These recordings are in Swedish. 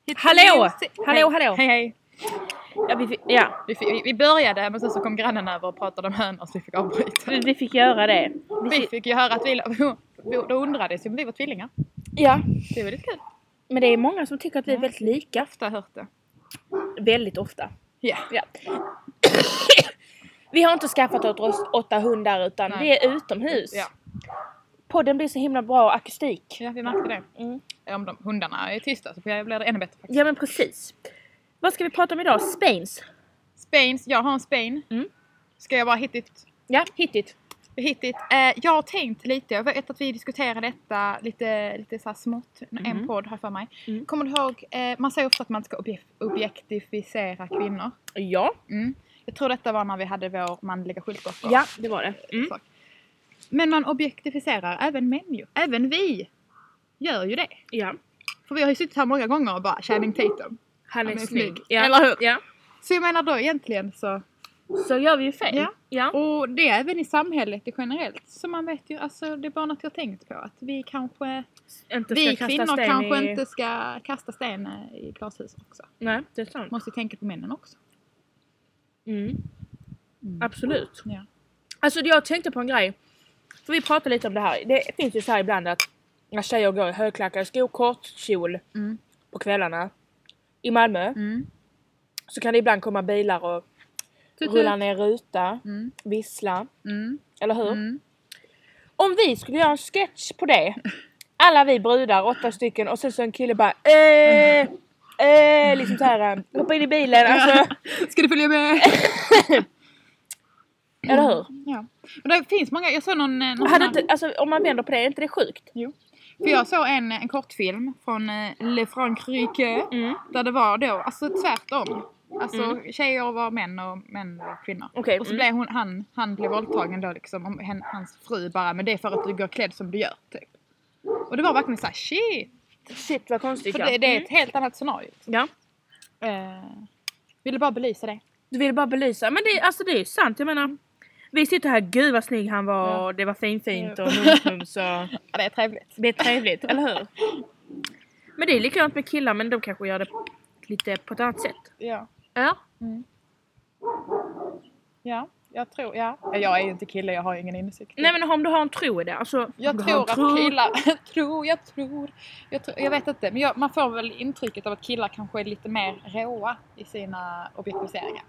Hallå! Hej. Vi började, men sen så kom grannen över och pratade om hönor så vi fick avbryta. Vi fick göra det. Vi fick ju höra att då undrades om vi var tvillingar. Ja. Det är väldigt kul. Men det är många som tycker att vi är väldigt lika. Ofta hört det. Väldigt ofta. Ja. Vi har inte skaffat oss 8 hundar utan vi är utomhus. Ja. Podden blir så himla bra akustik. Ja, vi märkte det. Om de hundarna är tysta så blir det ännu bättre faktiskt. Ja, men precis. Vad ska vi prata om idag? Spains. Jag har en Spain. Ska jag bara hittigt? Ja, hittigt. Jag har tänkt lite, jag vet att vi diskuterade detta lite så här smått, en podd här för mig. Kommer du ihåg, man säger ofta att man ska objektifiera kvinnor. Ja. Jag tror detta var när vi hade vår manliga skyltdockor. Ja, det var det. Men man objektificerar även män ju. Även vi gör ju det. Ja. För vi har ju suttit här många gånger och bara Channing Tatum. Han är snygg. Ja. Eller hur? Ja. Så jag menar då egentligen så gör vi ju fel. Ja. Och det är även i samhället generellt. Så man vet ju, alltså det är bara något jag tänkt på. Att vi kanske, vi kvinnor kanske inte ska kasta sten i glashus också. Nej, det är sant. Måste tänka på männen också. Absolut. Ja. Alltså jag tänkte på en grej. För vi pratar lite om det här. Det finns ju så här ibland att när tjejer går i högklackade skor, kort kjol på kvällarna i Malmö. Så kan det ibland komma bilar och rulla ner ruta, vissla. Eller hur? Om vi skulle göra en sketch på det. Alla vi brudar, 8 stycken. Och sen så en kille bara liksom så här, hoppa in i bilen. Alltså. Ska du följa med? Eller hur? Ja. Men det finns många, jag såg någon alltså, om man vänder på det, är inte det sjukt? Jo. För jag såg en kortfilm från Le Frankrike där det var då, alltså tvärtom. Alltså tjejer var män och män var kvinnor. Okay. Och så blev han blev våldtagen då liksom, om hans fru bara, men det är för att du går klädd som du gör typ. Och det var verkligen så här, shit vad konstigt. För det är ett helt annat scenario. Ja. Ville bara belysa det. Du ville bara belysa, men det är ju sant, jag menar. Vi sitter här, gud vad snygg han var och det var fint och mums och... Ja, det är trevligt. Det är trevligt, eller hur? Men det är likadant med killar, men de kanske gör det lite på ett annat sätt. Ja. Ja. Ja, jag tror, jag är ju inte kille, jag har ingen insikt. Nej, men om du har en tro i det, alltså... Jag tror att killar... jag vet inte, men man får väl intrycket av att killar kanske är lite mer råa i sina objektiviseringar.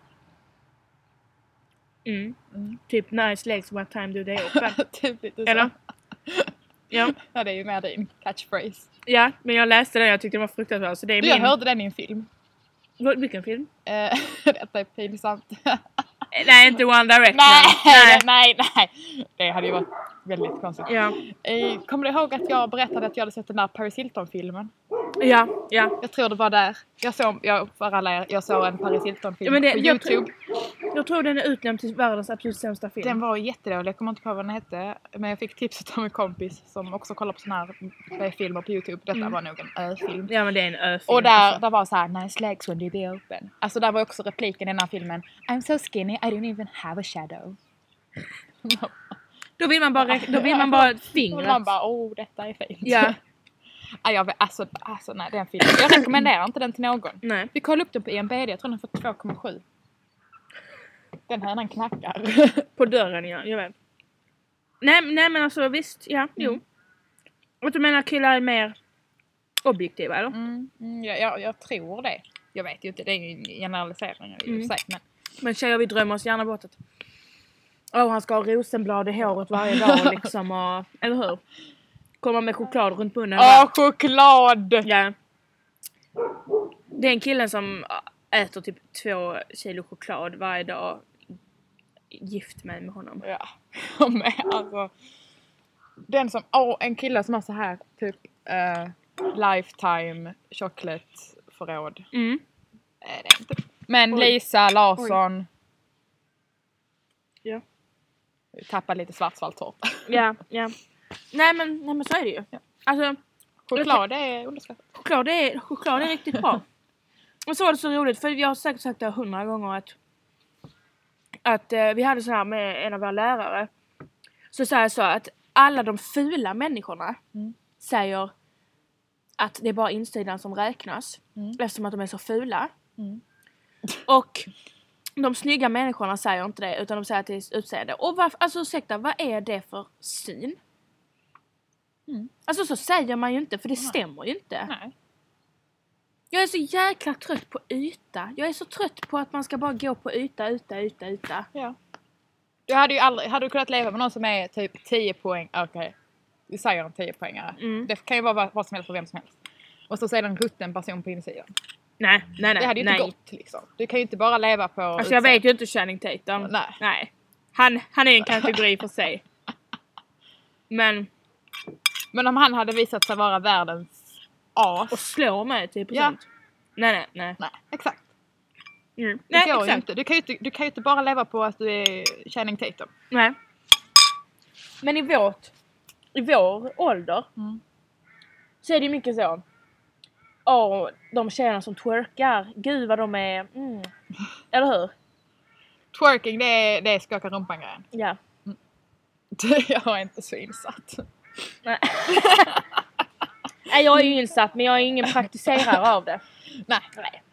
Typ nice legs, what time do they open? Typ lite så. Eller? Ja, det är ju mer din catchphrase. Ja, men jag läste den, jag tyckte det var fruktansvärt. Så det är jag hörde den i en film. Vilken film? Detta är pinsamt. Nej, inte One Direction. Nej. Det hade ju varit väldigt konstigt. Ja. Kommer du ihåg att jag berättade att jag hade sett den där Paris Hilton-filmen? Ja. Jag tror det var där. Jag såg en Paris Hilton-film på YouTube. Jag tror den är utnämnd till världens absolut sämsta film. Den var jättedålig, jag kommer inte på vad den hette. Men jag fick tipset av en kompis som också kollar på såna här filmer på YouTube. Detta var nog en ö-film. Ja, men det är en ö-film. Och där var så här, nice legs when they be open. Alltså där var också repliken i den här filmen. I'm so skinny, I don't even have a shadow. Då vill man bara fingret. Och man bara, detta är fint. Ja. Alltså nej, den filmen. Jag rekommenderar inte den till någon. Nej. Vi kollade upp den på IMDb, jag tror den får 2,7. Den här knackar. På dörren, ja, jag vet. Nej men alltså visst, jo. Och du menar killar är mer objektiva, eller? Jag tror det. Jag vet ju inte, det är ju generaliseringar i sig. Men tjejer, vi drömmer oss gärna bort att han ska ha rosenblad i håret varje dag liksom, och, eller hur? Komma med choklad runt munnen. Choklad! Ja. Det är en killen som äter typ 2 kilo choklad varje dag. Gift med honom. Ja. Men alltså. Den som, en kille som har så här typ lifetime chokladförråd. Det är inte. Men Lisa Larsson. Ja. Tappar lite svartsvaltort. Ja. Nej men så är det ju. Ja. Alltså, choklad är underskattat. Choklad är riktigt bra. Och så var det så roligt, för jag har säkert sagt det 100 gånger att vi hade så här med en av våra lärare. Så sa jag så att alla de fula människorna säger att det är bara insidan som räknas. Eftersom att de är så fula. Och de snygga människorna säger inte det, utan de säger att det är utseende. Och alltså ursäkta, vad är det för syn? Alltså så säger man ju inte, för det stämmer ju inte. Nej. Jag är så jäkla trött på yta. Jag är så trött på att man ska bara gå på yta. Ja. Du hade ju aldrig, hade du kunnat leva med någon som är typ 10 poäng, okej. Vi säger en 10 poängare. Det kan ju vara vad som helst för vem som helst. Och så är det en rutten person på insidan. Nej. Det hade ju inte gått liksom. Du kan ju inte bara leva på... Alltså jag vet ju inte Channing Tatum. Nej. Han är en kategori för sig. Men om han hade visat sig vara världens as. Och slå med typ ja. sånt. Nej, exakt. Nej, det går exakt. ju inte. Du kan ju inte bara leva på att du är Channing Tatum. Nej. Men i vår ålder så är det ju mycket så. De tjejerna som twerkar, gud vad de är, eller hur? Twerking, det är skaka rumpan-grejen. Ja. Jag är inte så insatt. Nej. Nej, jag är ju insatt, men jag är ingen praktiserare av det. Nej.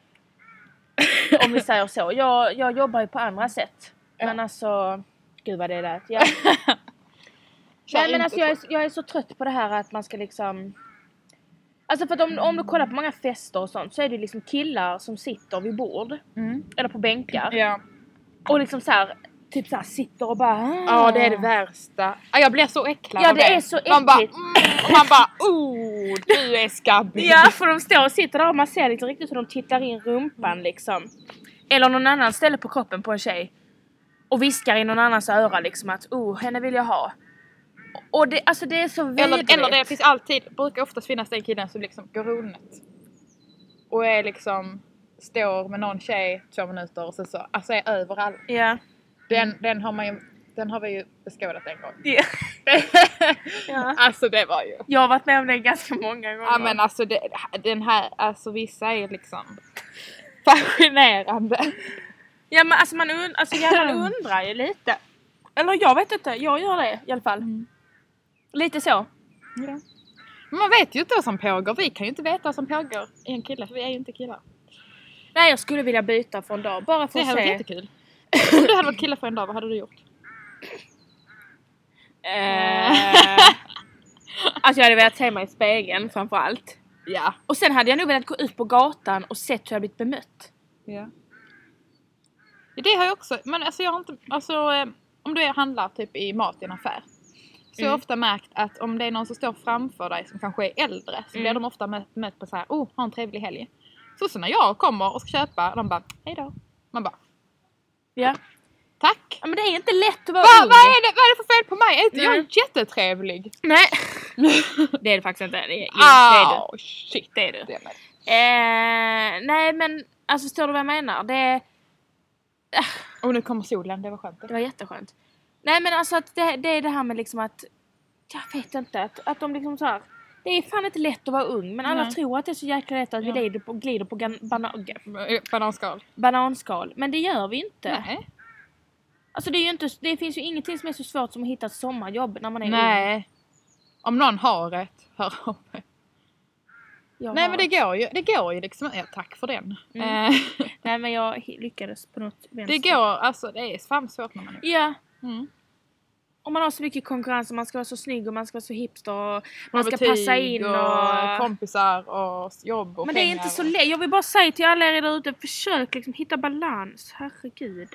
Om vi säger så. Jag jobbar ju på andra sätt. Ja. Men alltså, gud vad det är där. Ja. Nej, men alltså jag är så trött på det här att man ska liksom... Alltså för att om du kollar på många fester och sånt så är det liksom killar som sitter vid bord. Eller på bänkar. Ja. Och liksom så här, typ så här sitter och bara... Ja, det är det värsta. Jag blir så äcklad av det. Ja, det är så äckligt. Och man bara, du är skabbig. Ja, för de står och sitter där och man ser lite riktigt hur de tittar in rumpan liksom. Eller någon annan ställe på kroppen på en tjej. Och viskar i någon annans öra liksom att, henne vill jag ha. Och det, alltså det är så vidrigt. Eller det finns alltid, brukar oftast finnas den killen som liksom går runt. Och är liksom, står med någon tjej 2 minuter och så alltså är överallt. Ja. Den har vi ju beskådat en gång. Ja. Ja. Alltså det var ju. Jag har varit med om det ganska många gånger. Ja men alltså den här, alltså vissa är liksom fascinerande. Ja men alltså man undrar ju lite. Eller jag vet inte, jag gör det i alla fall. Lite så. Ja. Men man vet ju inte vad som pågår. Vi kan ju inte veta vad som pågår i en kille, för vi är ju inte killar. Nej, jag skulle vilja byta för en dag. Bara för att se. Det hade varit jättekul. Om du hade varit kille för en dag, vad hade du gjort? Alltså jag hade velat se mig i spegeln framförallt. Ja. Och sen hade jag nog velat gå ut på gatan och sett hur jag blivit bemött. Ja. Det har jag också. Men alltså jag har inte... Alltså om du handlar typ i mat i en affär. Så har jag ofta märkt att om det är någon som står framför dig som kanske är äldre. Så blir de ofta mött på så här, ha en trevlig helg. Så när jag kommer och ska köpa, de bara, hej då. Man bara, ja. Tack. Ja, men det är inte lätt att vara Vad är det för fel på mig? Är inte jag jättetrevlig? Nej. Det är det faktiskt inte. Det är du. Shit, det är du. Det är nej men, alltså förstår du vad jag menar? Och nu kommer solen, det var skönt. Det var jätteskönt. Nej men alltså att det är det här med liksom att, jag vet inte, att de liksom så här, det är fan inte lätt att vara ung, men alla tror att det är så jäkla lätt att vi glider på bananskal. Men det gör vi inte. Nej. Alltså det finns ju ingenting som är så svårt som att hitta ett sommarjobb när man är ung. Nej. Om någon har rätt, hör av mig. Nej men det går ju liksom. Ja, tack för den. Nej men jag lyckades på något vänster. Det går, alltså det är fan svårt när man är. Ja. Och man har så mycket konkurrens och man ska vara så snygg och man ska vara så hipster och man ska passa in och kompisar och jobb och men pengar. det är inte så lätt. Jag vill bara säga till alla er där ute, försök liksom hitta balans. Herregud.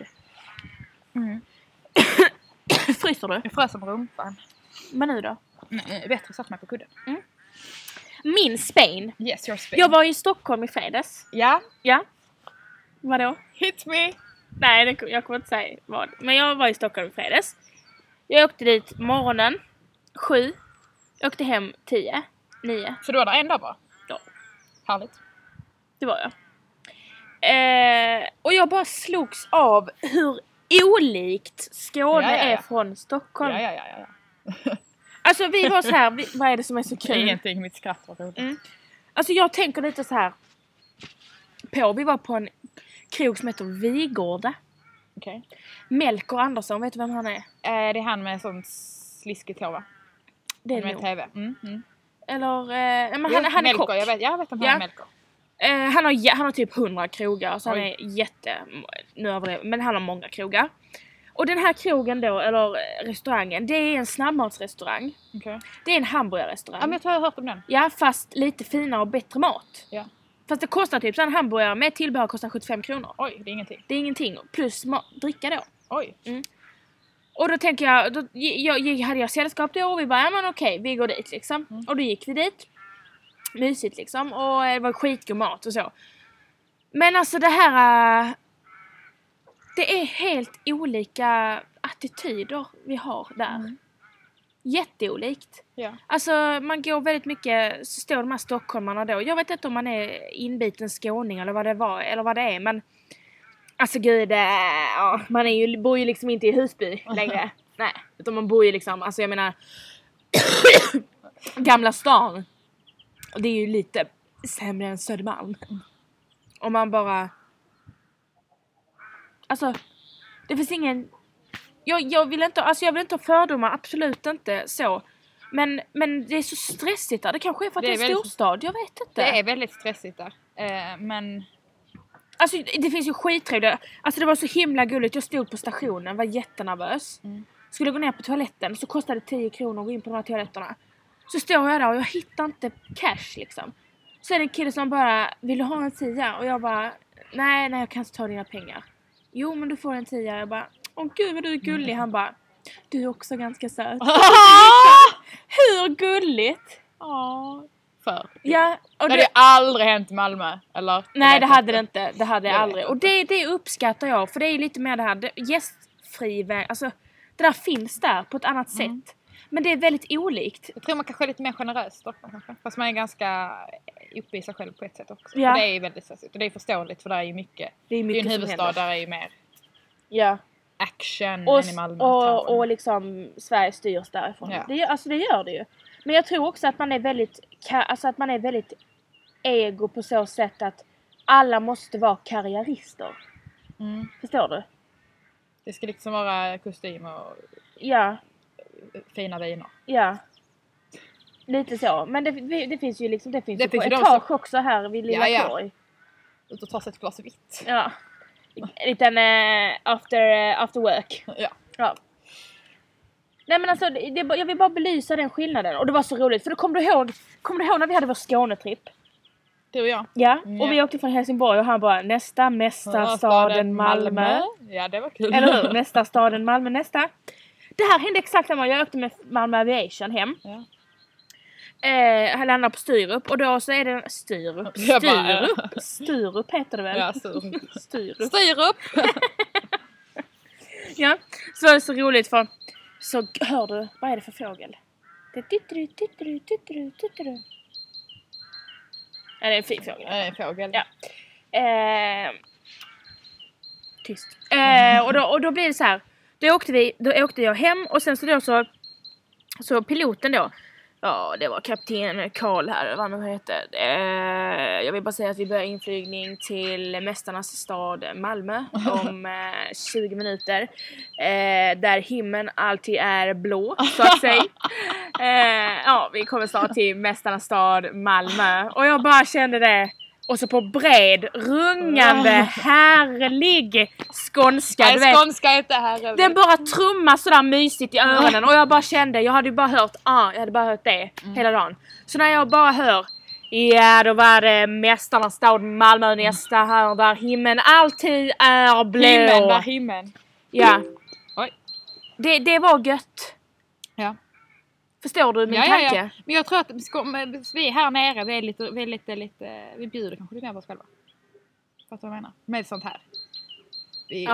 Fryser du? Jag frös om rumpan. Men nu då? Nej, bättre satt mig på kudden. Min Spain. Yes, your Spain. Jag var i Stockholm i fredags. Ja. Vadå? Hit me. Nej, jag kommer inte säga vad. Men jag var i Stockholm i fredags. Jag åkte dit morgonen 7. Jag åkte hem 10. 9. Så du var där en dag bara? Ja. Härligt. Det var jag. Och jag bara slogs av hur olikt Skåne är från Stockholm. Ja. Alltså vi var så här, vad är det som är så kul? Ingenting, mitt skratt var roligt. Alltså jag tänker lite så här vi var på en krog som heter Vigårda. Okej. Melker Andersson, vet du vem han är? Det är han med sån sliskigt hår, va? Det är med nog. TV. Eller, men han är kock. Jag vet om han är Melker. Han har typ 100 krogar, så han är men han har många krogar. Och den här krogen då, eller restaurangen, det är en snabbmatsrestaurang. Okay. Det är en hamburgerrestaurang. Ja, men jag tror jag har hört om den. Ja, fast lite finare och bättre mat. Ja. Fast det kostar typ, så en hamburgare med tillbehör kostar 75 kronor. Oj, det är ingenting. Det är ingenting, plus dricka då. Oj. Och då tänker jag, hade jag sällskap då och vi bara, ja men okej, vi går dit liksom. Och då gick vi dit. Mysigt liksom, och det var skitgod mat och så. Men alltså det här... Det är helt olika attityder vi har där. Jätteolikt. Ja. Alltså man går väldigt mycket, så står de här stockholmarna då. Jag vet inte om man är inbiten skåning eller vad det var, eller vad det är, men alltså gud, man bor ju liksom inte i Husby längre. Nej, utan man bor ju liksom, alltså jag menar Gamla stan. Och det är ju lite sämre än Södermalm. Om man bara... Alltså, det finns ingen... Jag vill inte ha fördomar, absolut inte så. Men det är så stressigt där. Det kanske är för att det är en storstad, jag vet inte. Det är väldigt stressigt där. Men... Alltså det finns ju skittrevligt. Alltså det var så himla gulligt. Jag stod på stationen, var jättenervös. Skulle gå ner på toaletten, så kostade det 10 kronor att gå in på de här toaletterna. Så står jag där och jag hittar inte cash liksom. Så är det en kille som bara, vill du ha en 10? Och jag bara, nej jag kan inte ta dina pengar. Jo men du får en 10. Jag bara, åh gud vad du är gullig. Han bara, du är också ganska söt. Hur gulligt? För. Ja, och det hade aldrig hänt i Malmö, eller? Nej, det hade det inte. Det hade jag aldrig. Och det uppskattar jag, för det är lite mer det här gästfri, alltså det där finns där på ett annat sätt. Men det är väldigt olikt. Jag tror man kanske är lite mer generös då, kanske. Fast man är ganska uppe i sig själv på ett sätt också. Ja. För det är väldigt stressigt. Och det är förståeligt, för det är ju mycket. Det är en huvudstad där är ju mer action än i Malmö. Och liksom Sverige styrs därifrån. Ja. Det gör det ju. Men jag tror också att man är väldigt ego på så sätt att alla måste vara karriärister. Förstår du? Det ska liksom vara kostym och fina viner. Ja. Lite så. Men det finns ju liksom, det finns ju etage också här vid Lilla Torg. Ut och ta sig ett glas vitt. Ja. En liten after work. Ja. Nej men alltså, jag vill bara belysa den skillnaden. Och det var så roligt, för då kommer du ihåg när vi hade vår Skånetripp? Du och jag. Ja, och vi åkte från Helsingborg och han bara, nästa mästarstaden Malmö. Ja, det var kul. Eller hur? Mästarstaden Malmö, nästa. Det här hände exakt samma. Jag åkte med Malmö Aviation hem. Ja. Han landar på Styrup och då så är det Styrup heter det väl? Ja, Styrup. Ja, så är det så roligt för så hör du, vad är det för fågel? Det är tutru. Ja, det är en fin fågel. Det är en fågel. Ja. Tyst. Och då blir det så här. Då åkte jag hem och sen så piloten då. Ja, det var kapten Karl här, vad han heter. Jag vill bara säga att vi börjar inflygning till Mästarnas stad Malmö om 20 minuter. Där himlen alltid är blå, så att säga. Vi kommer snart till Mästarnas stad Malmö. Och jag bara kände det. Och så på bred, rungande, härlig skånska. Nej, skånska är inte härlig. Den bara trummar sådär mysigt i öronen. Och jag bara kände, jag hade bara hört det hela dagen. Så när jag bara hör, då var det Mästarnas stad Malmö nästa här, där himlen alltid är blå. Himlen. Ja. Oj. Det var gött. Ja. Förstår du min tanke? Ja. Men jag tror att vi här nere, vi bjuder kanske lite mer på oss själva. Fattar du vad jag menar? Med sånt här. Vi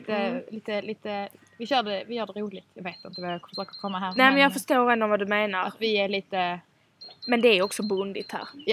gör det roligt. Jag vet inte vad jag försöker komma här. Nej, men jag förstår ändå vad du menar. Att vi är lite... Men det är också bondigt här. Ja.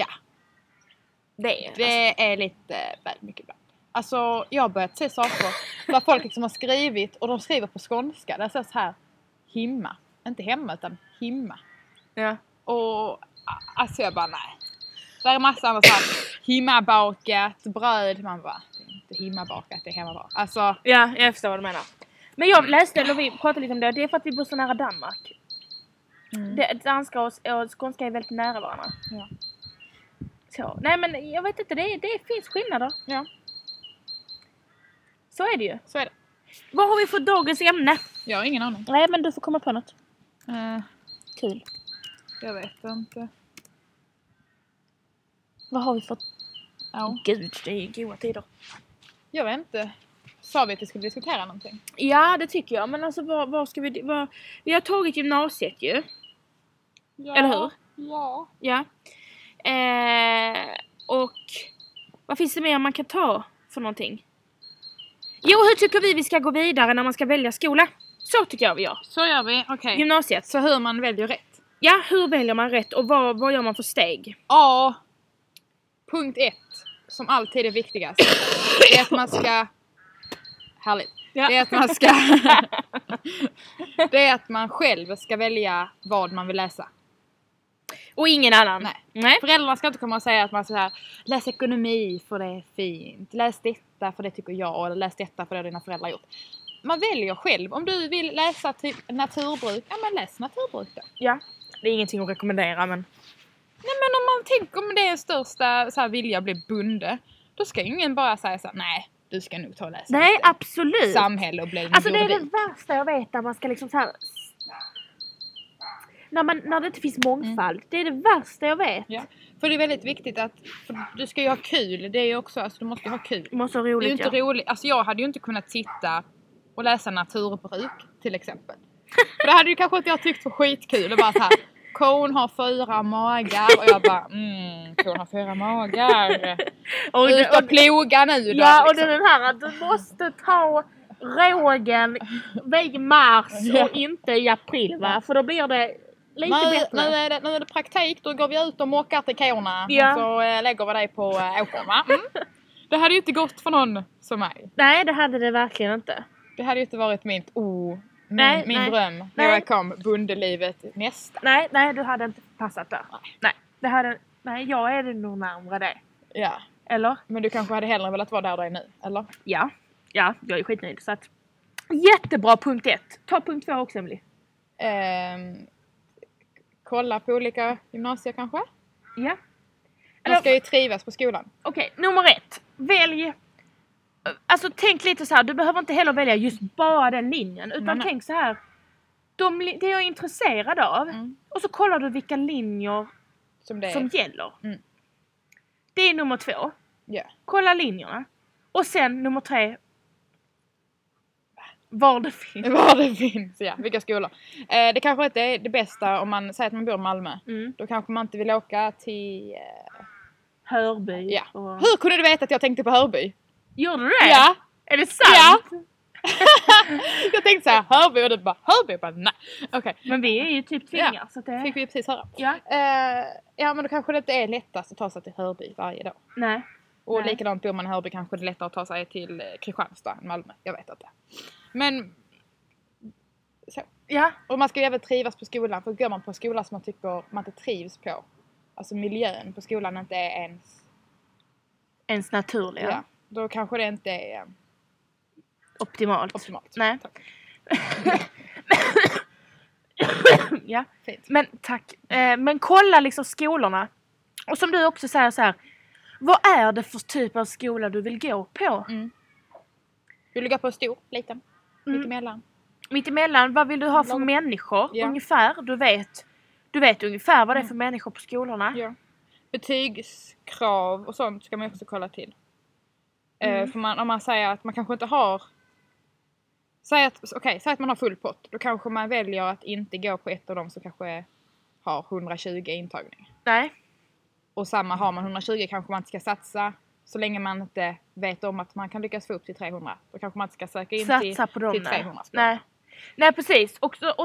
Det är lite väl mycket ibland. Alltså, jag har börjat se saker där folk liksom har skrivit, och de skriver på skånska. Det är så här, himma. Inte hemma, utan himma. Ja. Och alltså jag bara, nej. Det är massa andra såhär, himmabakat bröd. Man bara, det är inte himmabakat, det är hemmabakat. Alltså. Ja, jag förstår vad du menar. Men jag läste, eller vi pratade lite om det. Det är för att vi bor så nära Danmark. Danska och skånska är väldigt nära varandra. Ja. Så. Nej men jag vet inte, det finns skillnader. Ja. Så är det ju. Så är det. Vad har vi för dagens ämne? Jag har ingen aning. Nej men du får komma på något. Kul. Jag vet inte. Vad har vi för... Ja. Gud, det är goda tider. Jag vet inte. Sa vi att vi skulle diskutera någonting? Ja, det tycker jag. Men alltså vad ska vi... Vi har tagit gymnasiet ju. Ja. Eller hur? Ja. Ja. Och vad finns det mer man kan ta för någonting? Jo, hur tycker vi ska gå vidare när man ska välja skola? Så tycker jag vi gör. Så gör vi, okej. Gymnasiet. Så hur man väljer rätt? Ja, hur väljer man rätt och vad gör man för steg? A. Punkt 1. Som alltid är viktigast. Det är att man ska... Härligt. Ja. Det är att man ska... Det är att man själv ska välja vad man vill läsa. Och ingen annan. Nej. Föräldrarna ska inte komma och säga att man så här: läs ekonomi för det är fint. Läs detta för det tycker jag. Eller läs detta för det har dina föräldrar gjort. Man väljer själv. Om du vill läsa typ naturbruk, ja men läs naturbruk då. Ja, det är ingenting att rekommendera men... Nej men om man tänker om det är största så här, vilja att bli bunde, då ska ju ingen bara säga så här: nej, du ska nog ta och läsa. Nej, lite absolut. samhälle och bli en alltså det är juridik. det värsta jag vet när man ska liksom så här... När det inte finns mångfald. Det är det värsta jag vet. Ja, för det är väldigt viktigt att du ska ju ha kul. Det är ju också, alltså du måste ju ha kul. Det måste vara Det är roligt, ju inte roligt. Alltså jag hade ju inte kunnat sitta och läsa naturbruk till exempel. För det hade ju kanske inte jag tyckt var skitkul. Och bara så här: kon har 4 magar. Och jag bara, kon har 4 magar. Och Ut och ploga nu då. Ja, och liksom. den här att du måste ta rågen vid mars och inte i april, va? För då blir det lite bättre. Nu är det praktik, då går vi ut och mockar till korna. Ja. Och så lägger vi dig på åkern, va? Det hade ju inte gått för någon som mig. Nej, det hade det verkligen inte. Det hade ju inte varit min dröm. När Nej. jag kom bondelivet nästa. Nej, du hade inte passat där. Nej, jag är det nog närmare det. Ja, Eller? men du kanske hade hellre velat vara där du är nu, eller? Ja, jag är skitnöjd. Så att, jättebra punkt 1. Ta punkt 2 också, Emily. Kolla på olika gymnasier kanske? Ja. Man ska ju trivas på skolan. Okej, nummer 1. Välj. Alltså tänk lite så här. Du behöver inte heller välja just bara den linjen. Utan tänk så här. Det jag är intresserad av. Och så kollar du vilka linjer som gäller. Det är nummer 2. Ja. Kolla linjerna. Och sen nummer 3. Var det finns, ja. Vilka skolor. Det kanske inte är det bästa om man säger att man bor i Malmö. Då kanske man inte vill åka till... Hörby. Ja. Och... Hur kunde du veta att jag tänkte på Hörby? Gjorde du det? Ja. Är det sant? Ja. Jag tänkte så här, Hörby, och du bara Hörby, och bara nej. Okay. Men vi är ju typ tvingar. Så det... Fick vi precis höra. Ja. Ja, men då kanske det inte är lättast att ta sig till Hörby varje dag. Nej. Och likadant bor man i Hörby kanske det är lättare att ta sig till Kristianstad än Malmö. Jag vet inte. Men så. Ja. Och man ska ju även trivas på skolan. För går man på skolan som man tycker man inte trivs på. Alltså miljön på skolan inte är ens naturliga. Ja. Då kanske det inte är optimalt. Nej. Ja. Fint. Men tack. Men kolla liksom skolorna. Och som du också säger så här. Vad är det för typ av skola du vill gå på? Vill du gå på stor, liten, mittemellan? Mittemellan, vad vill du ha för människor? Ja. Ungefär, du vet ungefär vad det är för människor på skolorna. Ja. Betygskrav och sånt ska man också kolla till. För om man säger att man kanske inte har... Säg att man har full pott. Då kanske man väljer att inte gå på ett av dem som kanske har 120 intagning. Nej. Och samma har man 120 kanske man inte ska satsa. Så länge man inte vet om att man kan lyckas få upp till 300. Då kanske man inte ska söka in till 300. Nej, precis.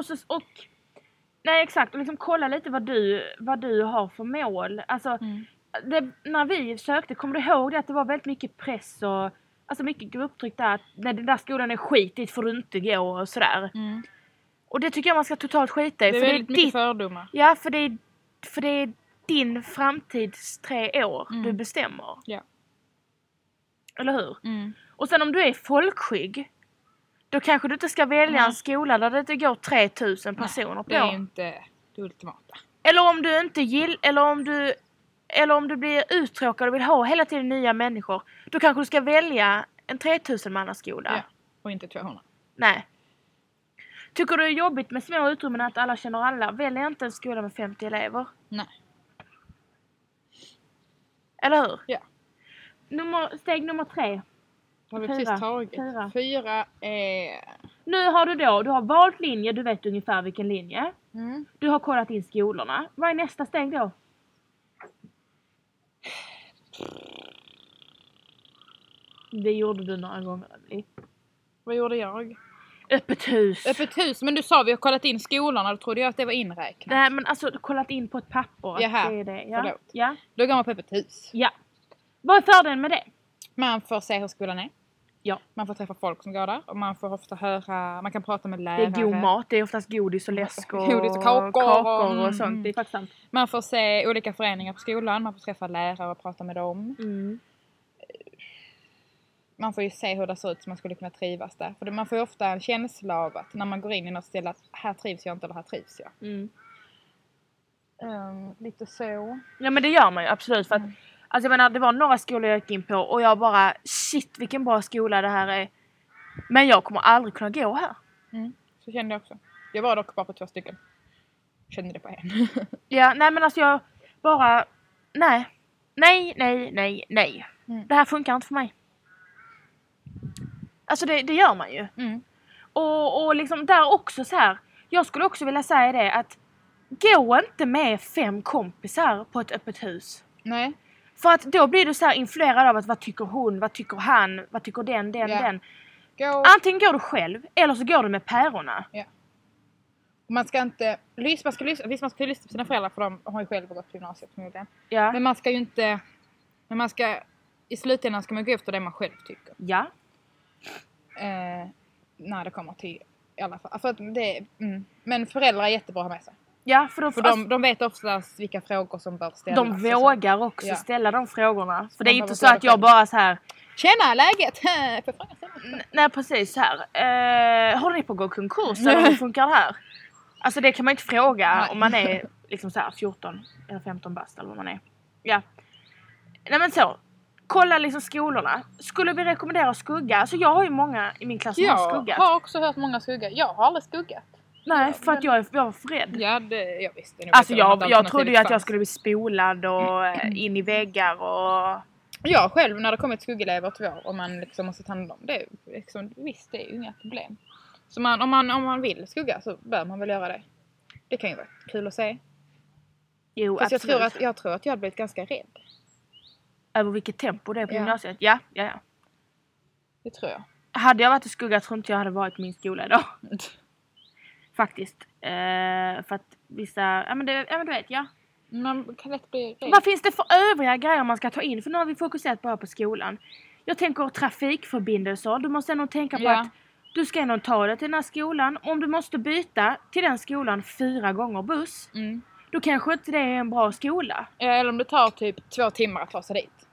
Nej, exakt. Och liksom kolla lite vad du har för mål. Alltså, när vi sökte, kommer du ihåg det att det var väldigt mycket press och alltså mycket grupptryck där. Att när den där skolan är skit, dit får du inte gå och sådär. Och det tycker jag man ska totalt skita i. Det är väldigt mycket fördomar. Ja, för det är din framtids 3 år du bestämmer. Ja. Eller hur? Och sen om du är folkskygg, då kanske du inte ska välja en skola där det inte går 3000 personer på. Det är inte... Det ultimata. Eller om du inte eller om du blir uttråkad och vill ha hela tiden nya människor. Då kanske du ska välja en 3000-mannaskola. Ja, och inte 200. Nej. Tycker du det är jobbigt med små utrymmen att alla känner alla? Välj inte en skola med 50 elever. Nej. Eller hur? Ja. Steg nummer 3. Har vi precis tagit. 4 är... Nu har du har valt linje, du vet ungefär vilken linje. Mm. Du har kollat in skolorna. Vad är nästa steg då? Det gjorde du några gånger. Vad gjorde jag? Öppet hus. Öppet hus, men du sa vi har kollat in skolorna, då trodde jag att det var inräknat. Nej, men alltså kollat in på ett papper. Jaha, det är det. Ja. förlåt. Ja. Då går man på öppet hus. Ja. Vad är fördelen med det? Man får se hur skolan är. Ja. Man får träffa folk som går där. Och man får ofta höra, man kan prata med lärare. Det är god mat, det är oftast godis och läsk och godis och kakor och sånt. Det är faktiskt sant. Man får se olika föreningar på skolan, man får träffa lärare och prata med dem. Mm. Man får ju se hur det ser ut så man skulle kunna trivas där. För man får ju ofta en känsla av att när man går in i något ställe att här trivs jag inte eller här trivs jag. Mm. Lite så. Ja, men det gör man ju absolut. För att, alltså jag menar, det var några skolor jag gick in på och jag bara, shit vilken bra skola det här är. Men jag kommer aldrig kunna gå här. Så kände jag också. Jag var dock bara på 2 stycken. Kände det på en. Ja, nej men alltså jag bara, nej. Det här funkar inte för mig. Alltså det gör man ju. Och liksom där också så här. Jag skulle också vilja säga det att gå inte med 5 kompisar på ett öppet hus. Nej. För att då blir du så här influerad av att vad tycker hon, vad tycker han, vad tycker den. Antingen går du själv eller så går du med pärorna. Ja. Man ska inte lyssna på sina föräldrar för de har ju själv gått på gymnasiet förmodligen. Ja. Men man ska ju inte, i slutändan ska man gå efter det man själv tycker. Ja. När det kommer till i alla fall. För att men föräldrar är jättebra att ha med sig. Ja, för de vet oftast vilka frågor som bör ställas. De vågar också ställa de frågorna. För det är inte så att jag bara så här. Tjena, läget! Nej, precis så här. Håller ni på att gå konkurs eller hur funkar det här? Alltså det kan man inte fråga om man är liksom så här 14 eller 15 bast eller vad man är. Ja. Nej men så. Kolla liksom skolorna. Skulle vi rekommendera skugga? Alltså jag har ju många i min klass som har skuggat. Jag har också hört många skugga. Jag har aldrig skuggat. Nej, för att jag var för rädd. Ja, jag visste. Alltså jag trodde ju att jag skulle bli spolad och in i väggar och... Ja, själv när det kommer ett skuggelever 2 och man liksom måste ta hand om det. Liksom, visst, det är ju inga problem. Så om man vill skugga så bör man väl göra det. Det kan ju vara kul att se. Jo, fast absolut. jag tror att jag hade blivit ganska rädd. Över vilket tempo det är på gymnasiet? Ja. Det tror jag. Hade jag varit i skugga tror inte jag hade varit på min skola idag. Faktiskt. För att vissa... Ja men du vet, ja. Man kan lätt bli rädd. Vad finns det för övriga grejer man ska ta in? För nu har vi fokuserat bara på skolan. Jag tänker trafikförbindelser. Du måste nog tänka på att du ska nog ta dig till den här skolan. Om du måste byta till den skolan 4 gånger buss. Då kanske inte det är en bra skola. Eller om det tar typ 2 timmar att ta sig dit.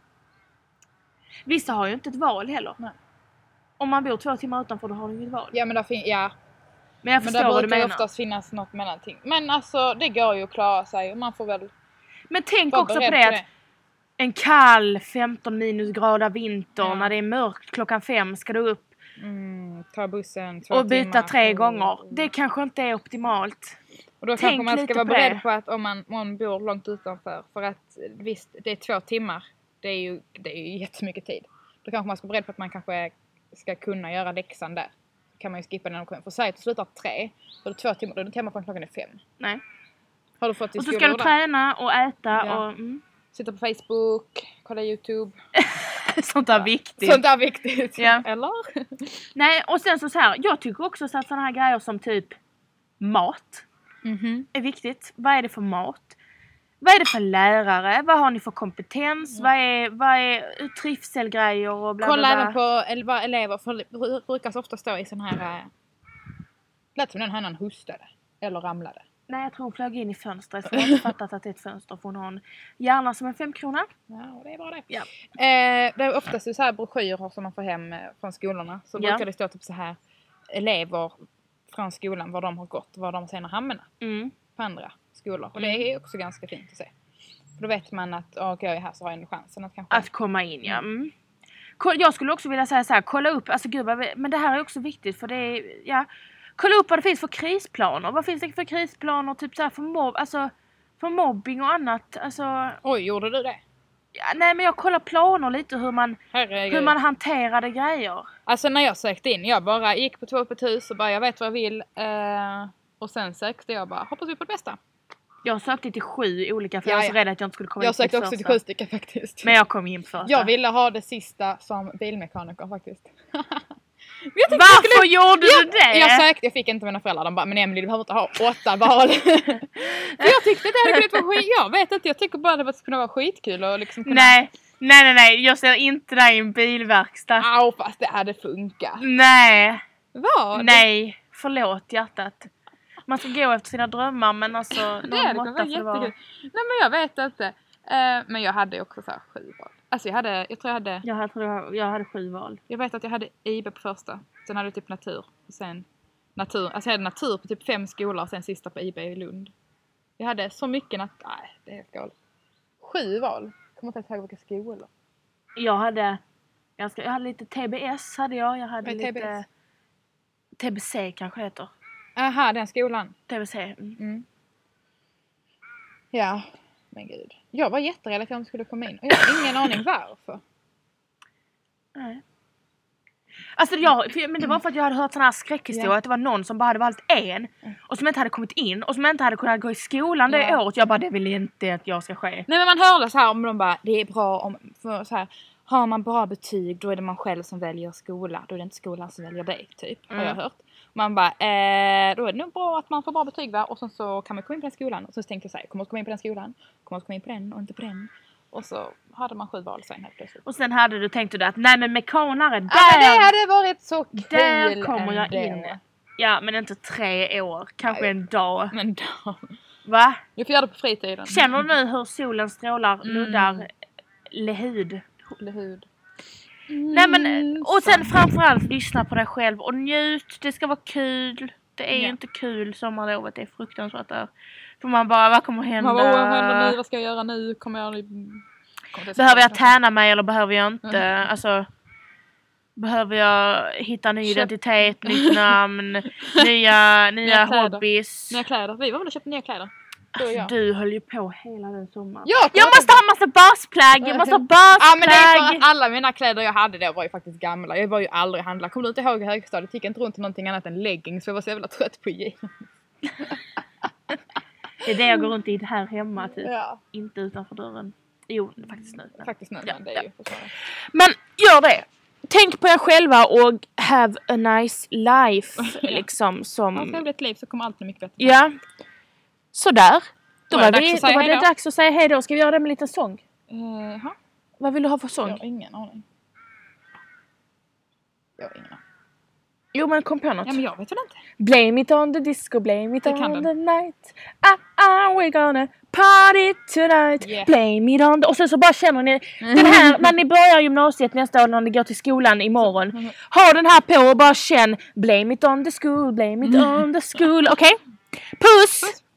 Vissa har ju inte ett val heller. Nej. Om man bor 2 timmar utanför då har du inget val. Ja men Men jag förstår vad du menar. Det oftast finnas något mellanting. Men alltså det går ju att klara sig och man får väl... Men tänk också på det att en kall 15 minusgrader vinter när det är mörkt 5:00 ska du upp. Ta bussen 2 timmar. Och byta 3 gånger. Det kanske inte är optimalt. Och då kanske man ska vara beredd på att om man bor långt utanför. För att visst, det är 2 timmar. Det är ju jättemycket tid. Då kanske man ska vara beredd på att man kanske ska kunna göra läxan där. Kan man ju skippa den för säg att du slutar 3. Då är det 2 timmar. Då är det hemma från klockan 5. Nej. Har du fått och så ska du träna och äta och... Sitta på Facebook, kolla YouTube. Sånt där viktigt. Sånt där viktigt. Ja. Eller? Nej, och sen så här. Jag tycker också så att sådana här grejer som typ mat är viktigt. Vad är det för mat? Vad är det för lärare? Vad har ni för kompetens? Vad är trivselgrejer och bla bla bla? Kolla även på elever. För det brukar ofta stå i sån här... Lät som den hönan hostade. Eller ramlade. Nej, jag tror hon flög in i fönstret. För jag har inte fattat att det är ett fönster. För hon har en hjärna som en 5-krona. Ja, det är bra det. Ja. Det är oftast så här broschyrer som man får hem från skolorna. Så brukar det stå typ så här elever från skolan. Var de har gått. Var de sen har hamnat. På andra skolor. Och det är också ganska fint att se. För då vet man att går jag här så har jag en chansen att kanske... Att komma in, ja. Mm. Jag skulle också vilja säga så här, kolla upp, alltså gud, men det här är också viktigt för det är, ja, kolla upp vad det finns för krisplaner. Vad finns det för krisplaner typ så här för mobbing och annat, alltså... Oj, gjorde du det? Ja, nej, men jag kollar planer lite hur man hanterade grejer. Alltså när jag sökte in, jag bara gick på två öppet hus och bara jag vet vad jag vill. Och sen sökte jag bara, hoppas vi på det bästa. Jag sökte till 7 olika för jag var så rädd att jag inte skulle komma in på första. Jag sökte också till 7 stycken faktiskt. Men jag kom in på första. Jag ville ha det sista som bilmekaniker faktiskt. Varför gjorde du det? Jag fick inte mina föräldrar, de bara, men Emily du behöver inte ha 8 val. För jag tyckte det hade kunnat vara jag vet inte, jag tycker bara det skulle vara skitkul och liksom kunna... Nej, jag ser inte dig i en bilverkstad. Fast det hade funkat. Nej. Vad? Nej, förlåt hjärtat. Man ska gå efter sina drömmar, men alltså... Det kommer vara jättekul. Nej, men jag vet inte. Men jag hade också så här 7 val. Alltså jag hade 7 val. Jag vet att jag hade IB på första. Sen hade jag typ natur. Och sen natur. Alltså jag hade natur på typ 5 skolor. Och sen sista på IB i Lund. Jag hade så mycket nej, det är helt galet. 7 val. Kommer inte ihåg vilka skolor. Jag hade lite TBS hade jag. Jag hade lite... TBC kanske heter. Aha, den skolan. TBC. Mm. Ja, men gud. Jag var jätterädd att jag skulle komma in. Och jag har ingen aning varför. Nej. Alltså men det var för att jag hade hört sådana här skräckhistorier. Att det var någon som bara hade valt en. Och som inte hade kommit in. Och som inte hade kunnat gå i skolan det året. Jag bara, det vill inte att jag ska ske. Nej, men man hörde så här om de bara, det är bra om... För så här, har man bra betyg då är det man själv som väljer skola. Då är det inte skolan som väljer dig, typ. Har jag hört. Man bara, då är det nog bra att man får bra betyg va? Och så kan man komma in på den skolan. Och så tänkte jag så här, kommer att komma in på den skolan. Kommer att komma in på den och inte på den. Och så hade man 7 val sen helt plötsligt. Och sen tänkte du att, nej men mekanare, där! det hade varit så kul. Där kommer jag in. Ja, men inte 3 år. Kanske en dag. En dag. Va? Jag får göra det på fritiden. Känner du nu hur solen strålar, nuddar Lehud? Nej men, och sen framförallt lyssna på dig själv och njut, det ska vara kul. Det är ju inte kul, sommarlovet är fruktansvärt där. För man bara, vad kommer hända? Vad ska jag göra nu? Behöver jag träna mig eller behöver jag inte? Alltså, behöver jag hitta ny identitet, nytt namn, nya hobbys? Nya kläder, vi var väl och köpte nya kläder. Alltså, du höll ju på hela den sommaren. Jag måste ha massa basplagg. Ja, men det är för att alla mina kläder jag hade då var ju faktiskt gamla. Jag var ju aldrig handla. Kommer du inte ihåg i högstadiet? Jag gick inte runt i någonting annat än leggings. För jag var så jävla trött på jeans. Det är det jag går runt i här hemma typ. Ja. Inte utanför dörren. Jo, faktiskt nu. Det är ju men gör det. Tänk på er själva och have a nice life. Liksom som... Har man ett liv så kommer allt bli mycket bättre. Ja. Sådär. Då var det dags dags att säga hej då. Ska vi göra det med en liten sång? Vad vill du ha för sång? Jag har ingen aning. Jo, men kom på något. Ja, men jag vet väl inte. Blame it on the disco, blame it on the night. We're gonna party tonight. Yeah. Blame it on the... Och sen så bara känner ni den här, när ni börjar gymnasiet nästa år, när ni går till skolan imorgon. Ha den här på och bara känn blame it on the school, blame it on the school. Okej? Puss!